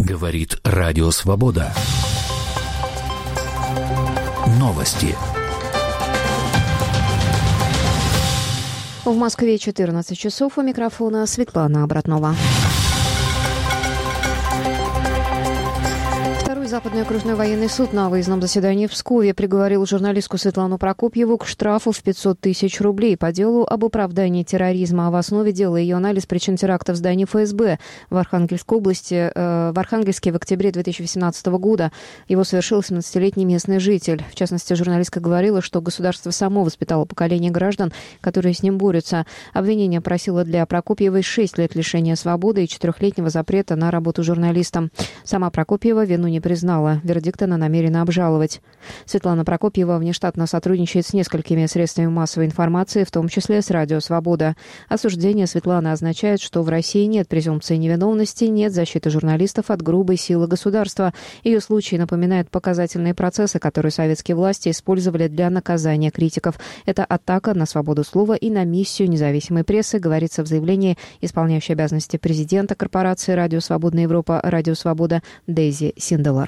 Говорит Радио Свобода. Новости. В Москве 14 часов. У микрофона Светлана Обратнова. Западный окружной военный суд на выездном заседании в Пскове приговорил журналистку Светлану Прокопьеву к штрафу в 500 тысяч рублей по делу об оправдании терроризма. А в основе дела ее анализ причин теракта в здании ФСБ в Архангельской области, в Архангельске в октябре 2018 года. Его совершил 17-летний местный житель. В частности, журналистка говорила, что государство само воспитало поколение граждан, которые с ним борются. Обвинение просило для Прокопьевой 6 лет лишения свободы и 4-летнего запрета на работу журналистом. Сама Прокопьева вину не признала. Вердикт она намерена обжаловать. Светлана Прокопьева внештатно сотрудничает с несколькими средствами массовой информации, в том числе с Радио Свобода. Осуждение Светланы означает, что в России нет презумпции невиновности, нет защиты журналистов от грубой силы государства. Ее случай напоминает показательные процессы, которые советские власти использовали для наказания критиков. Это атака на свободу слова и на миссию независимой прессы, говорится в заявлении исполняющей обязанности президента корпорации «Радио Свободная Европа» «Радио Свобода» Дейзи Синделар.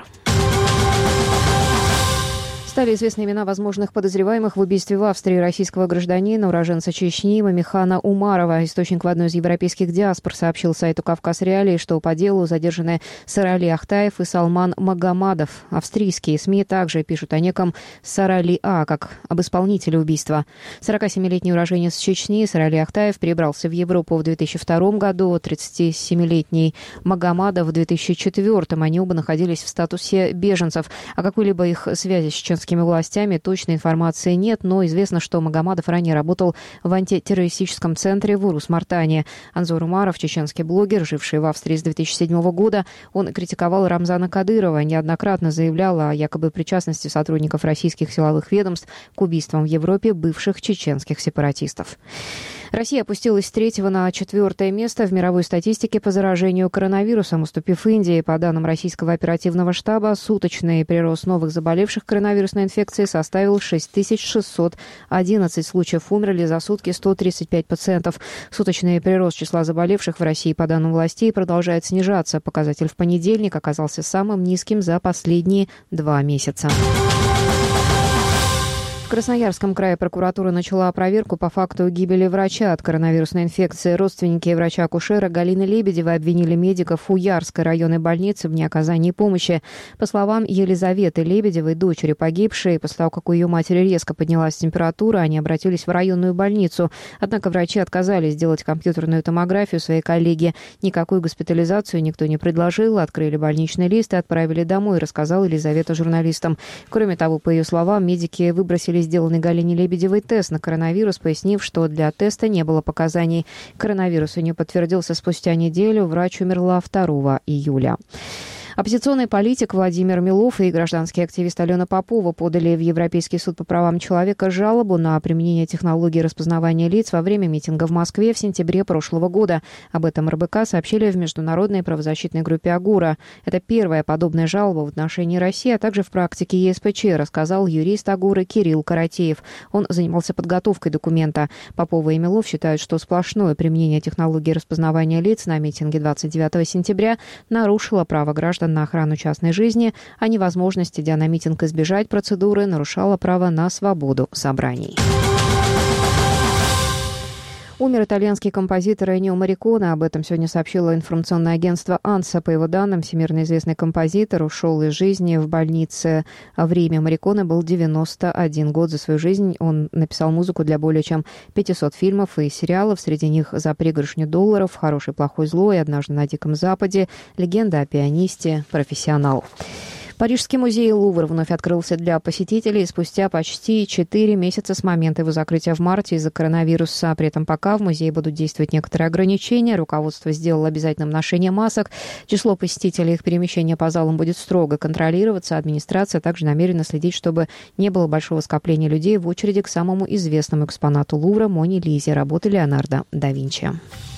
Стали известны имена возможных подозреваемых в убийстве в Австрии российского гражданина, уроженца Чечни Мамихана Умарова. Источник в одной из европейских диаспор сообщил сайту «Кавказ Реалии», что по делу задержаны Сарали Ахтаев и Салман Магомадов. Австрийские СМИ также пишут о неком Сарали А, как об исполнителе убийства. 47-летний уроженец Чечни Сарали Ахтаев перебрался в Европу в 2002 году, 37-летний Магомадов в 2004. Они оба находились в статусе беженцев. О какой-либо их связи с чеченскими властями точной информации нет, но известно, что Магомадов ранее работал в антитеррористическом центре в Урус-Мартане. Анзор Умаров, чеченский блогер, живший в Австрии с 2007 года, он критиковал Рамзана Кадырова, неоднократно заявлял о якобы причастности сотрудников российских силовых ведомств к убийствам в Европе бывших чеченских сепаратистов. Россия опустилась с 3-го на 4-е место в мировой статистике по заражению коронавирусом, уступив Индии. По данным российского оперативного штаба, суточный прирост новых заболевших коронавирусной инфекцией составил 6611. Случаев умерли за сутки 135 пациентов. Суточный прирост числа заболевших в России, по данным властей, продолжает снижаться. Показатель в понедельник оказался самым низким за последние 2 месяца. В Красноярском крае прокуратура начала проверку по факту гибели врача от коронавирусной инфекции. Родственники врача-акушера Галины Лебедевой обвинили медиков Уярской районной больницы в неоказании помощи. По словам Елизаветы Лебедевой, дочери погибшей, после того, как у ее матери резко поднялась температура, они обратились в районную больницу. Однако врачи отказались сделать компьютерную томографию своей коллеге. Никакую госпитализацию никто не предложил. Открыли больничный лист и отправили домой, рассказала Елизавета журналистам. Кроме того, по ее словам, медики выбросили сделанный Галине Лебедевой тест на коронавирус, пояснив, что для теста не было показаний. Коронавирус у нее подтвердился спустя неделю. Врач умерла 2 июля. Оппозиционный политик Владимир Милов и гражданский активист Алена Попова подали в Европейский суд по правам человека жалобу на применение технологии распознавания лиц во время митинга в Москве в сентябре прошлого года. Об этом РБК сообщили в международной правозащитной группе «Агура». Это первая подобная жалоба в отношении России, а также в практике ЕСПЧ, рассказал юрист Агуры Кирилл Каратеев. Он занимался подготовкой документа. Попова и Милов считают, что сплошное применение технологии распознавания лиц на митинге 29 сентября нарушило право граждан на охрану частной жизни, а невозможность, идя на митинг, избежать процедуры, нарушала право на свободу собраний. Умер итальянский композитор Эннио Морриконе. Об этом сегодня сообщило информационное агентство «Анса». По его данным, всемирно известный композитор ушел из жизни в больнице в Риме. Морриконе был 91 год. За свою жизнь он написал музыку для более чем 500 фильмов и сериалов. Среди них «За пригоршню долларов», «Хороший, плохой, злой», «Однажды на Диком Западе», «Легенда о пианисте», «Профессионал». Парижский музей Лувр вновь открылся для посетителей спустя почти 4 месяца с момента его закрытия в марте из-за коронавируса. При этом пока в музее будут действовать некоторые ограничения. Руководство сделало обязательным ношение масок. Число посетителей и их перемещения по залам будет строго контролироваться. Администрация также намерена следить, чтобы не было большого скопления людей в очереди к самому известному экспонату Лувра — Моне Лизе, работы Леонардо да Винчи.